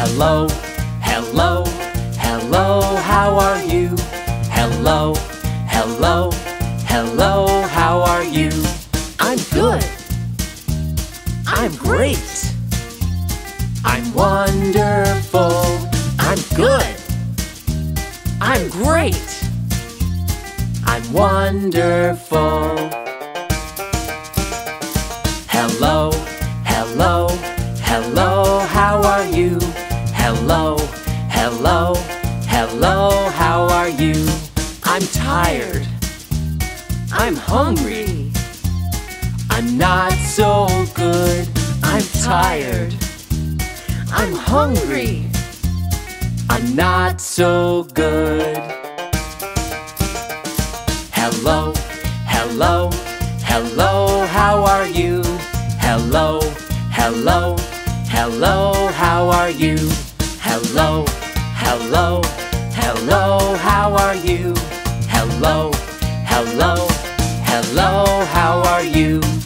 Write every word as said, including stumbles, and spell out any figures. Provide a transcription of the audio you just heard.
Hello, hello, hello, how are you? Hello, hello, hello, how are you? I'm good. I'm great. I'm wonderful. I'm good. I'm great. I'm wonderful. Hello, hello, hello, how are you? Hello, hello, hello, how are you? I'm tired. I'm hungry. I'm not so good. I'm tired. I'm hungry. I'm not so good. Hello, hello, hello, how are you? Hello, hello, hello, how are you? Hello, hello, hello, how are you? Hello, hello, hello, how are you?